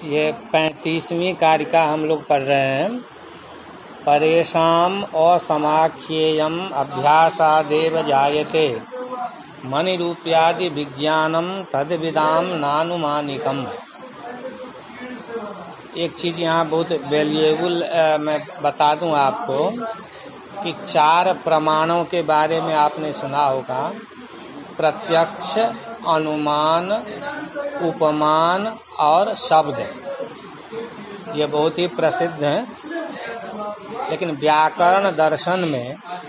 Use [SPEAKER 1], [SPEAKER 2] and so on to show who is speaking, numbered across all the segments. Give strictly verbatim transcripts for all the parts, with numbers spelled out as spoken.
[SPEAKER 1] ये पैंतीसवीं कारिका हम लोग पढ़ रहे हैं। परेशाम असमाख्येयम अभ्यासादेव जायते मनिरूप्यादि विज्ञानम तद्विदाम नानुमानिकम। एक चीज़ यहाँ बहुत वैल्यूएबल मैं बता दूँ आपको कि चार प्रमाणों के बारे में आपने सुना होगा। प्रत्यक्ष, अनुमान, उपमान और शब्द। ये बहुत ही प्रसिद्ध हैं, लेकिन व्याकरण दर्शन में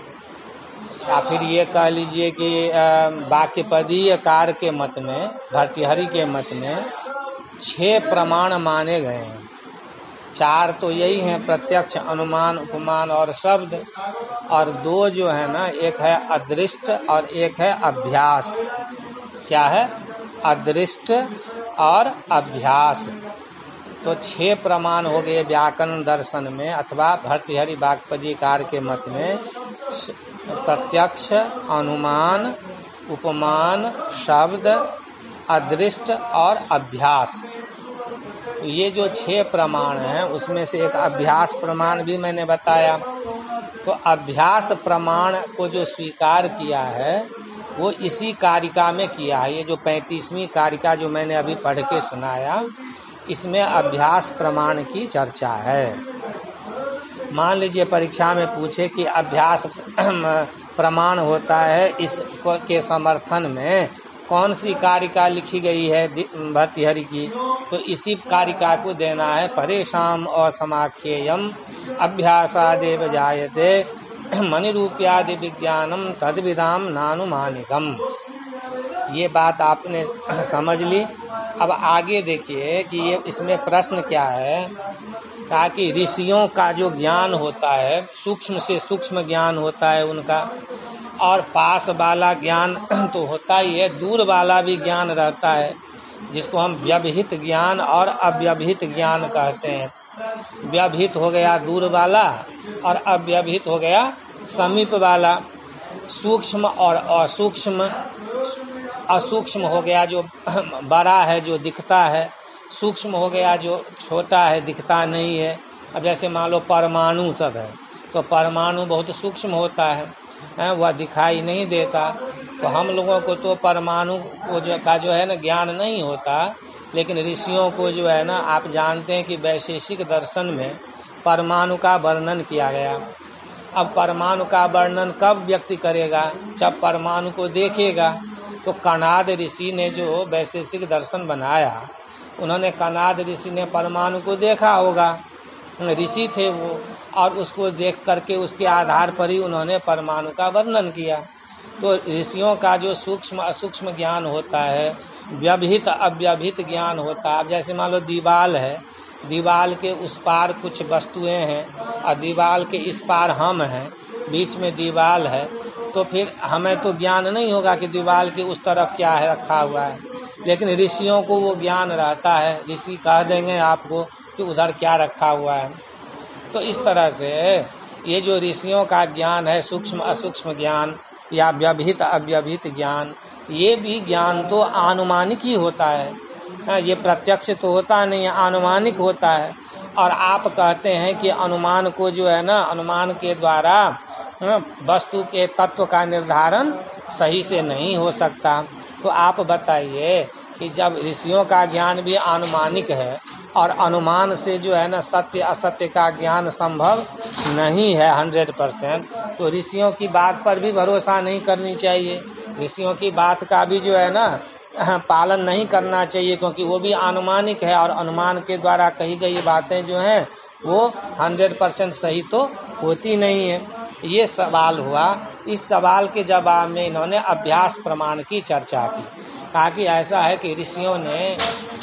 [SPEAKER 1] या फिर ये कह लीजिए कि वाक्यपदीय कार के मत में, भर्तृहरि के मत में छह प्रमाण माने गए हैं। चार तो यही हैं, प्रत्यक्ष, अनुमान, उपमान और शब्द, और दो जो है ना, एक है अदृष्ट और एक है अभ्यास। क्या है? अदृष्ट और अभ्यास। तो छह प्रमाण हो गए व्याकरण दर्शन में अथवा भर्तृहरि वाक्यपदीकार के मत में। प्रत्यक्ष, अनुमान, उपमान, शब्द, अदृष्ट और अभ्यास। ये जो छह प्रमाण हैं उसमें से एक अभ्यास प्रमाण भी मैंने बताया। तो अभ्यास प्रमाण को जो स्वीकार किया है वो इसी कारिका में किया है। ये जो पैंतीसवीं कारिका जो मैंने अभी पढ़ के सुनाया, इसमें अभ्यास प्रमाण की चर्चा है। मान लीजिए परीक्षा में पूछे कि अभ्यास प्रमाण होता है, इस के समर्थन में कौन सी कारिका लिखी गई है भर्तृहरि की, तो इसी कारिका को देना है। परेशाम असमाख्येयम अभ्यासादेव जायते मनिरूप्यादि विज्ञानम तद्विदाम नानुमानिकम। ये बात आपने समझ ली। अब आगे देखिए कि ये इसमें प्रश्न क्या है, ताकि ऋषियों का जो ज्ञान होता है, सूक्ष्म से सूक्ष्म ज्ञान होता है उनका, और पास वाला ज्ञान तो होता ही है, दूर वाला भी ज्ञान रहता है, जिसको हम व्यवहित ज्ञान और अव्यवहित ज्ञान कहते हैं। व्यवहित हो गया दूर वाला और अव्यवहित हो गया समीप वाला। सूक्ष्म और असूक्ष्म, असूक्ष्म हो गया जो बड़ा है, जो दिखता है। सूक्ष्म हो गया जो छोटा है, दिखता नहीं है। अब जैसे मान लो परमाणु सब है, तो परमाणु बहुत सूक्ष्म होता है, है वह दिखाई नहीं देता। तो हम लोगों को तो परमाणु को जो का जो है ना ज्ञान नहीं होता, लेकिन ऋषियों को जो है ना, आप जानते हैं कि वैशेषिक दर्शन में परमाणु का वर्णन किया गया। अब परमाणु का वर्णन कब व्यक्ति करेगा? जब परमाणु को देखेगा। तो कणाद ऋषि ने जो वैशेषिक दर्शन बनाया, उन्होंने कणाद ऋषि ने परमाणु को देखा होगा, ऋषि थे वो, और उसको देख करके उसके आधार पर ही उन्होंने परमाणु का वर्णन किया। तो ऋषियों का जो सूक्ष्म असूक्ष्म ज्ञान होता है, व्यवहित अव्यवहित ज्ञान होता है। अब जैसे मान लो दीवाल है, दीवाल के उस पार कुछ वस्तुएं हैं और दीवाल के इस पार हम हैं, बीच में दीवाल है, तो फिर हमें तो ज्ञान नहीं होगा कि दीवाल के उस तरफ क्या है रखा हुआ है, लेकिन ऋषियों को वो ज्ञान रहता है। ऋषि कह देंगे आपको कि उधर क्या रखा हुआ है। तो इस तरह से ये जो ऋषियों का ज्ञान है, सूक्ष्म असूक्ष्म ज्ञान या व्यवहित अव्यवहित ज्ञान, ये भी ज्ञान तो अनुमानिक ही होता है। ये प्रत्यक्ष तो होता नहीं है, अनुमानिक होता है। और आप कहते हैं कि अनुमान को जो है ना, अनुमान के द्वारा वस्तु के तत्व का निर्धारण सही से नहीं हो सकता। तो आप बताइए कि जब ऋषियों का ज्ञान भी अनुमानिक है और अनुमान से जो है ना सत्य असत्य का ज्ञान संभव नहीं है हंड्रेड परसेंट, तो ऋषियों की बात पर भी भरोसा नहीं करनी चाहिए। ऋषियों की बात का भी जो है ना पालन नहीं करना चाहिए, क्योंकि वो भी अनुमानिक है और अनुमान के द्वारा कही गई बातें जो हैं वो हंड्रेड परसेंट सही तो होती नहीं है। ये सवाल हुआ। इस सवाल के जवाब में इन्होंने अभ्यास प्रमाण की चर्चा की। कहा कि ऐसा है कि ऋषियों ने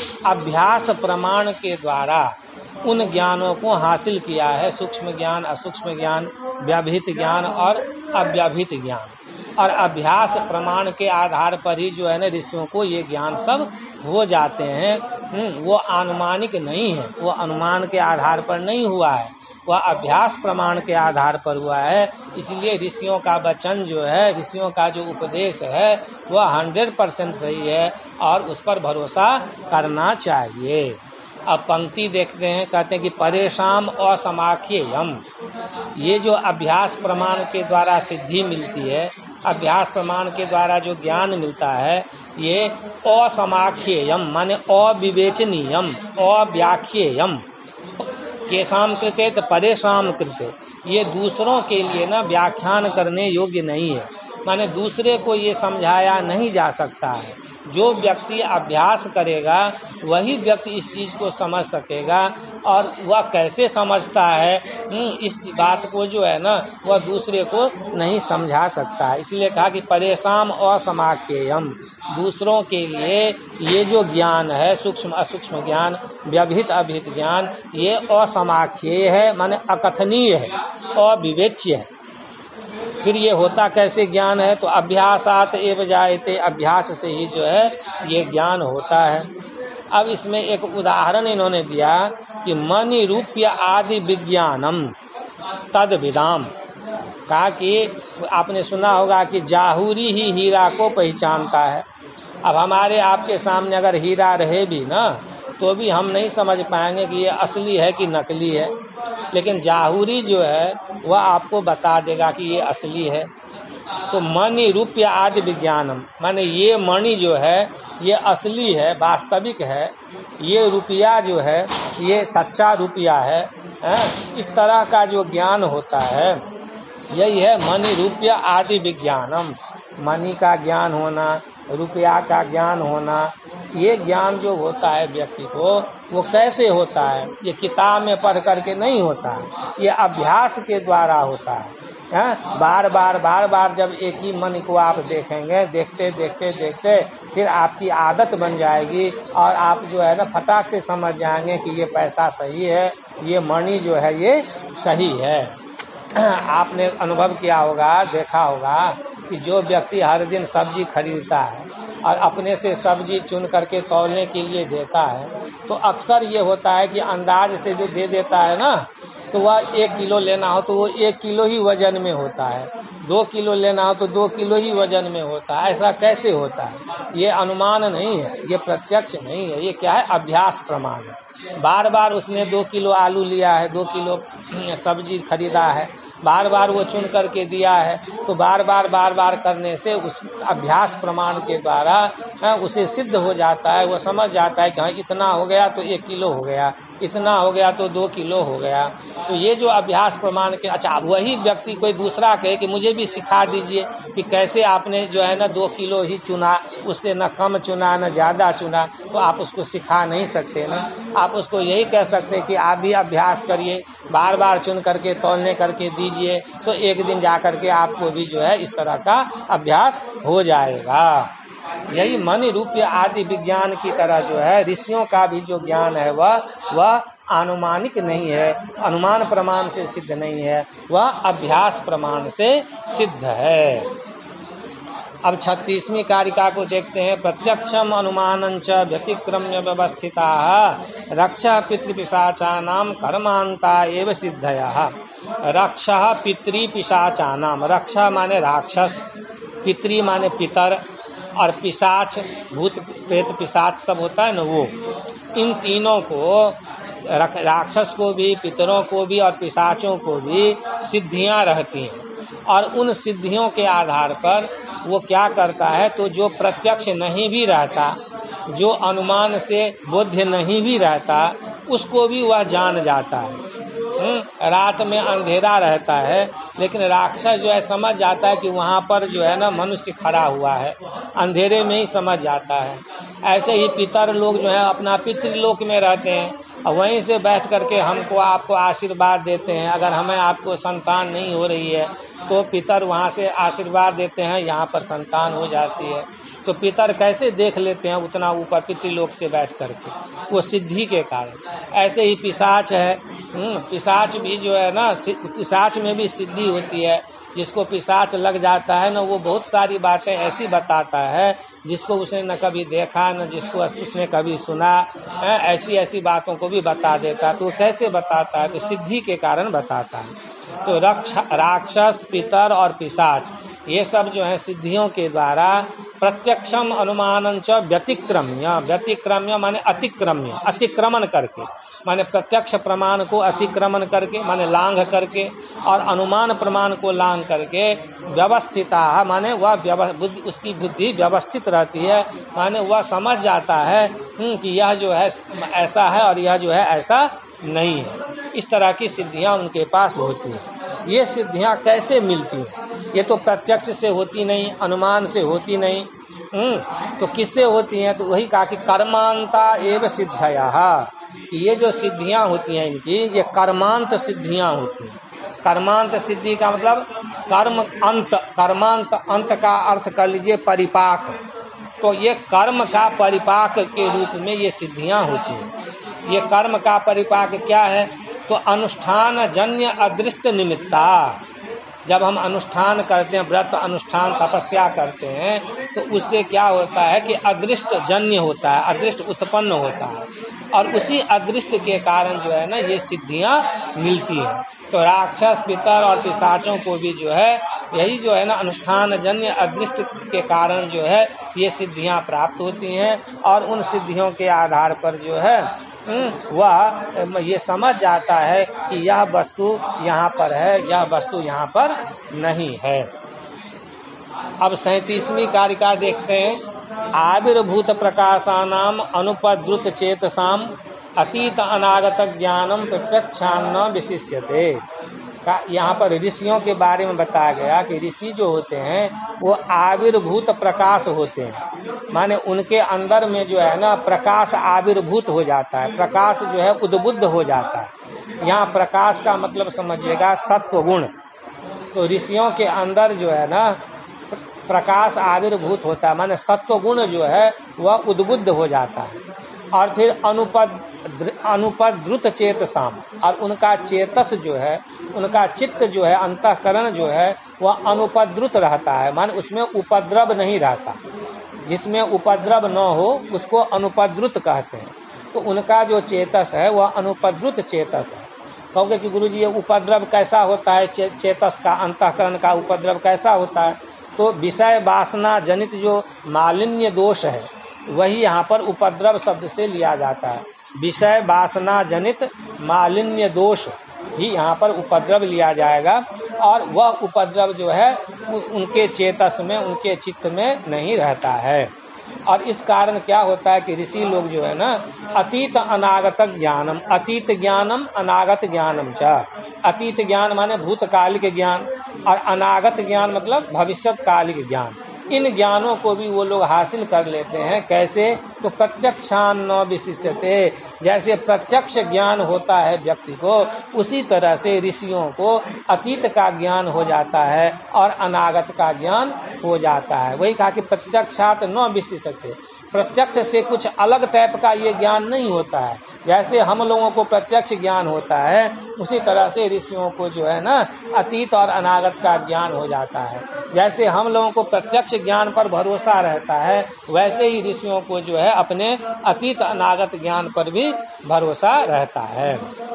[SPEAKER 1] अभ्यास प्रमाण के द्वारा उन ज्ञानों को हासिल किया है, सूक्ष्म ज्ञान, असूक्ष्म ज्ञान, व्यवहित ज्ञान और अव्यवहित ज्ञान। और अभ्यास प्रमाण के आधार पर ही जो है ना ऋषियों को ये ज्ञान सब हो जाते हैं। वो अनुमानिक नहीं है, वो अनुमान के आधार पर नहीं हुआ है, वह अभ्यास प्रमाण के आधार पर हुआ है। इसलिए ऋषियों का वचन जो है, ऋषियों का जो उपदेश है वह हंड्रेड परसेंट सही है और उस पर भरोसा करना चाहिए। अब पंक्ति देखते हैं, कहते हैं कि परेशान असमाख्येयम, ये जो अभ्यास प्रमाण के द्वारा सिद्धि मिलती है, अभ्यास प्रमाण के द्वारा जो ज्ञान मिलता है, ये असमाख्येयम माने अविवेचनीयम, अव्याख्येयम, केशाम कृते तो परेशान कृते, ये दूसरों के लिए ना व्याख्यान करने योग्य नहीं है, माने दूसरे को ये समझाया नहीं जा सकता है। जो व्यक्ति अभ्यास करेगा वही व्यक्ति इस चीज़ को समझ सकेगा, और वह कैसे समझता है इस बात को जो है ना वह दूसरे को नहीं समझा सकता है। इसलिए कहा कि परेशान असमाख्येयम, दूसरों के लिए ये जो ज्ञान है, सूक्ष्म असूक्ष्म ज्ञान, व्यवहित अभिहित ज्ञान, ये असमाख्येय है, माने अकथनीय है, अविवेच्य है। फिर ये होता कैसे ज्ञान है? तो अभ्यासात एव जायते, अभ्यास से ही जो है ये ज्ञान होता है। अब इसमें एक उदाहरण इन्होंने दिया कि मणि रूप्य आदि विज्ञानम तद विदाम, कहा कि आपने सुना होगा कि जाहुरी ही हीरा को पहचानता है। अब हमारे आपके सामने अगर हीरा रहे भी ना तो भी हम नहीं समझ पाएंगे कि ये असली है कि नकली है, लेकिन जाहुरी जो है वह आपको बता देगा कि ये असली है। तो मणि रूप्य आदि विज्ञानम, माने ये मणि जो है ये असली है, वास्तविक है, ये रुपया जो है ये सच्चा रुपया है, है? इस तरह का जो ज्ञान होता है यही है मणि रूप्य आदि विज्ञानम। मणि का ज्ञान होना, रुपया का ज्ञान होना, ये ज्ञान जो होता है व्यक्ति को, वो कैसे होता है? ये किताब में पढ़ करके नहीं होता है, ये अभ्यास के द्वारा होता है। हैं? बार बार बार बार जब एक ही मन को आप देखेंगे, देखते देखते देखते फिर आपकी आदत बन जाएगी और आप जो है ना फटाक से समझ जाएंगे कि ये पैसा सही है, ये मणि जो है ये सही है। आपने अनुभव किया होगा, देखा होगा कि जो व्यक्ति हर दिन सब्जी खरीदता है और अपने से सब्जी चुन करके तौलने के लिए देता है, तो अक्सर ये होता है कि अंदाज से जो दे देता है ना, तो वह एक किलो लेना हो तो वो एक किलो ही वजन में होता है, दो किलो लेना हो तो दो किलो ही वजन में होता है। ऐसा कैसे होता है? ये अनुमान नहीं है, ये प्रत्यक्ष नहीं है, ये क्या है? अभ्यास प्रमाण है। बार बार उसने दो किलो आलू लिया है, दो किलो सब्जी खरीदा है, बार बार वो चुन करके दिया है, तो बार बार बार बार करने से उस अभ्यास प्रमाण के द्वारा उसे सिद्ध हो जाता है। वो समझ जाता है कि हाँ इतना हो गया तो एक किलो हो गया, इतना हो गया तो दो किलो हो गया। तो ये जो अभ्यास प्रमाण के, अच्छा वही व्यक्ति कोई दूसरा कहे कि मुझे भी सिखा दीजिए कि कैसे आपने जो है ना दो किलो ही चुना, उससे न कम चुना न ज़्यादा चुना, तो आप उसको सिखा नहीं सकते ना। आप उसको यही कह सकते कि आप भी अभ्यास करिए, बार बार चुन करके तौलने करके दीजिए, तो एक दिन जा करके आपको भी जो है इस तरह का अभ्यास हो जाएगा। यही मणि रूप्य आदि विज्ञान की तरह जो है ऋषियों का भी जो ज्ञान है वह वह अनुमानिक नहीं है, अनुमान प्रमाण से सिद्ध नहीं है, वह अभ्यास प्रमाण से सिद्ध है। अब छत्तीसवीं कारिका को देखते हैं। प्रत्यक्षम अनुमानंच व्यतिक्रम्य व्यवस्थिता रक्षा पितृपिशाचानाम कर्मांता एव सिद्धया। रक्षा पितृपिशाचानाम, रक्षा माने राक्षस, पितृ माने पितर, और पिशाच भूत प्रेत पिशाच सब होता है ना, वो इन तीनों को, राक्षस को भी, पितरों को भी और पिशाचों को भी सिद्धियां रहती हैं, और उन सिद्धियों के आधार पर वो क्या करता है, तो जो प्रत्यक्ष नहीं भी रहता, जो अनुमान से बोध्य नहीं भी रहता, उसको भी वह जान जाता है। रात में अंधेरा रहता है, लेकिन राक्षस जो है समझ जाता है कि वहाँ पर जो है ना मनुष्य खड़ा हुआ है, अंधेरे में ही समझ जाता है। ऐसे ही पितर लोग जो है अपना पितृलोक में रहते हैं, और वहीं से बैठ करके हमको आपको आशीर्वाद देते हैं। अगर हमें आपको संतान नहीं हो रही है तो पितर वहाँ से आशीर्वाद देते हैं, यहाँ पर संतान हो जाती है। तो पितर कैसे देख लेते हैं उतना ऊपर पितृलोक से बैठ करके, वो सिद्धि के कारण। ऐसे ही पिशाच है, पिशाच भी जो है ना, पिशाच में भी सिद्धि होती है। जिसको पिशाच लग जाता है ना, वो बहुत सारी बातें ऐसी बताता है जिसको उसने न कभी देखा न जिसको उसने कभी सुना, ऐसी ऐसी बातों को भी बता देता है। तो वो कैसे बताता है? तो सिद्धि के कारण बताता है। तो रक्ष राक्षस, पितर और पिशाच ये सब जो है सिद्धियों के द्वारा प्रत्यक्षम अनुमानं च व्यतिक्रम्य, व्यतिक्रम्य माने अतिक्रम्य, अतिक्रमण करके, माने प्रत्यक्ष प्रमाण को अतिक्रमण करके माने लांघ करके, और अनुमान प्रमाण को लांघ करके, व्यवस्थिता माने वह बुद्धि, उसकी बुद्धि व्यवस्थित रहती है, माने वह समझ जाता है कि यह जो है ऐसा है और यह जो है ऐसा नहीं है। इस तरह की सिद्धियां उनके पास होती हैं। ये सिद्धियां कैसे मिलती हैं? ये तो प्रत्यक्ष से होती नहीं, अनुमान से होती नहीं, हम्म तो किससे होती हैं? तो वही कहा कि कर्मांता एव सिद्धयः, ये जो सिद्धियां होती हैं इनकी, ये कर्मांत सिद्धियां होती हैं। कर्मांत सिद्धि का मतलब कर्म अंत, कर्मांत अंत का अर्थ कर लीजिए परिपाक। तो ये कर्म का परिपाक के रूप में ये सिद्धियां होती हैं। ये कर्म का परिपाक क्या है? तो अनुष्ठान जन्य अदृष्ट निमित्ता। जब हम अनुष्ठान करते हैं, व्रत अनुष्ठान तपस्या करते हैं, तो उससे क्या होता है कि अदृष्ट जन्य होता है, अदृष्ट उत्पन्न होता है, और उसी अदृष्ट के कारण जो है ना ये सिद्धियां मिलती हैं। तो राक्षस, पितर और पिशाचों को भी जो है यही जो है ना अनुष्ठान जन्य अदृष्ट के कारण जो है ये सिद्धियां प्राप्त होती हैं, और उन सिद्धियों के आधार पर जो है वह ये समझ जाता है कि यह वस्तु यहाँ पर है, यह वस्तु यहाँ पर नहीं है। अब सैंतीसवीं कारिका देखते हैं। आविर्भूत प्रकाशानाम अनुपद्रुत चेतसाम अतीत अनागत ज्ञानम प्रत्यक्षान्न विशिष्यते। का यहाँ पर ऋषियों के बारे में बताया गया कि ऋषि जो होते हैं वो आविर्भूत प्रकाश होते हैं, माने उनके अंदर में जो है ना प्रकाश आविर्भूत हो जाता है, प्रकाश जो है उद्बुद्ध हो जाता है। यहाँ प्रकाश का मतलब समझिएगा सत्व गुण। तो ऋषियों के अंदर जो है ना प्रकाश आविर्भूत होता है, माने सत्व गुण जो है वह उद्बुद्ध हो जाता है। और फिर अनुपद अनुपद्रुत चेतसाम, और उनका चेतस जो है, उनका चित्त जो है, अंतःकरण जो है वह अनुपद्रुत रहता है, माने उसमें उपद्रव नहीं रहता। जिसमें उपद्रव न हो उसको अनुपद्रुत कहते हैं। तो उनका जो चेतस है वह अनुपद्रुत चेतस है। कहोगे कि गुरुजी ये उपद्रव कैसा होता है? चे, चेतस का, अंतःकरण का उपद्रव कैसा होता है? तो विषय वासना जनित जो मालिन्य दोष है वही यहाँ पर उपद्रव शब्द से लिया जाता है। विषय वासना जनित मालिन्य दोष ही यहाँ पर उपद्रव लिया जाएगा, और वह उपद्रव जो है उनके चेतस में, उनके चित्त में नहीं रहता है। और इस कारण क्या होता है कि ऋषि लोग जो है ना अतीत अनागत ज्ञानम, अतीत ज्ञानम अनागत ज्ञानम च। अतीत ज्ञान माने भूतकालिक ज्ञान, और अनागत ज्ञान मतलब भविष्यकालिक ज्ञान। इन ज्ञानों को भी वो लोग हासिल कर लेते हैं। कैसे? तो प्रत्यक्षान्न विशिष्यते, जैसे प्रत्यक्ष ज्ञान होता है व्यक्ति को, उसी तरह से ऋषियों को अतीत का ज्ञान हो जाता है और अनागत का ज्ञान हो जाता है। वही कहा कि प्रत्यक्षात न विशिष्यते, प्रत्यक्ष से कुछ अलग टाइप का ये ज्ञान नहीं होता है। जैसे हम लोगों को प्रत्यक्ष ज्ञान होता है, उसी तरह से ऋषियों को जो है ना अतीत और अनागत का ज्ञान हो जाता है। जैसे हम लोगों को प्रत्यक्ष ज्ञान पर भरोसा रहता है, वैसे ही ऋषियों को जो है अपने अतीत अनागत ज्ञान पर भी भरोसा रहता है।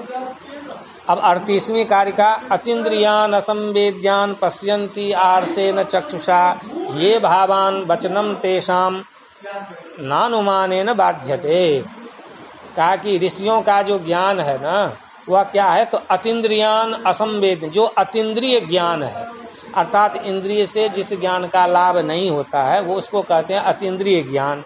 [SPEAKER 1] अब अड़तीसवीं कारिका। अतीन्द्रियान असंवेद्यान पश्यन्ति आर्षेण चक्षुषा ये भावान वचनम तेषाम नानुमानेन बाध्यते। कहा कि ऋषियों का जो ज्ञान है ना वह क्या है? तो अतीन्द्रियान असंवेद, जो अतीन्द्रिय ज्ञान है, अर्थात इंद्रिय से जिस ज्ञान का लाभ नहीं होता है वो उसको कहते हैं अतीन्द्रिय ज्ञान।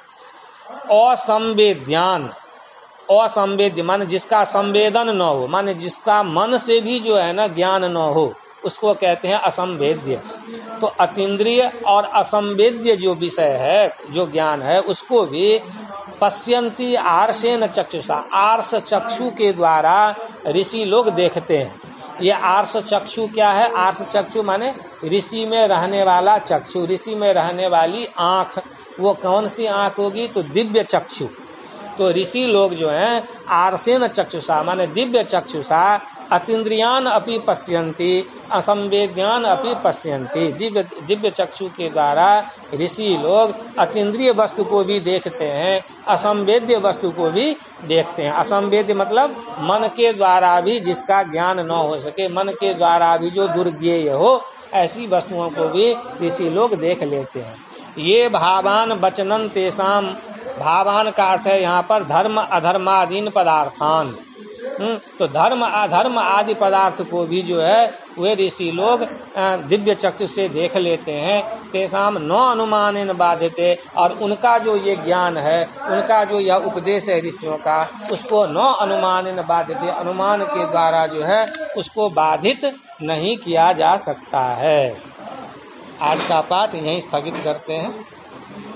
[SPEAKER 1] असंवेद्यान, असंवेद्य माने जिसका संवेदन न हो, माने जिसका मन से भी जो है ना ज्ञान न हो, उसको कहते हैं असंवेद्य। तो अतीन्द्रिय और असंवेद्य जो विषय है, जो ज्ञान है, उसको भी पश्यन्ति आर्षेण चक्षुषा, आर्ष चक्षु के द्वारा ऋषि लोग देखते हैं। ये आर्ष चक्षु क्या है? आर्ष चक्षु माने ऋषि में रहने वाला चक्षु, ऋषि में रहने वाली आँख। वो कौन सी आँख होगी? तो दिव्य चक्षु। तो ऋषि लोग जो हैं आर्षेण चक्षुषा माने दिव्य चक्षुषा अतीन्द्रियान अपि पश्यन्ति असंवेद्यान अपि पश्यन्ति। दिव्य दिव्य चक्षु के द्वारा ऋषि लोग अतीन्द्रिय वस्तु को भी देखते हैं, असंवेद्य वस्तु को भी देखते हैं। असंवेद्य मतलब मन के द्वारा भी जिसका ज्ञान न हो सके, मन के द्वारा भी जो दुर्ज्ञेय हो, ऐसी वस्तुओं को भी ऋषि लोग देख लेते हैं। ये भावान वचनन तेषाम, भावान का अर्थ है यहाँ पर धर्म अधर्मादीन पदार्थान। तो धर्म अधर्म आदि पदार्थ को भी जो है वे ऋषि लोग दिव्य चक्षु से देख लेते हैं। तेषाम न अनुमानेन बाध्यते, और उनका जो ये ज्ञान है, उनका जो यह उपदेश है ऋषियों का, उसको न अनुमानेन बाध्यते, अनुमान के द्वारा जो है उसको बाधित नहीं किया जा सकता है। आज का पाठ यहीं स्थगित करते हैं।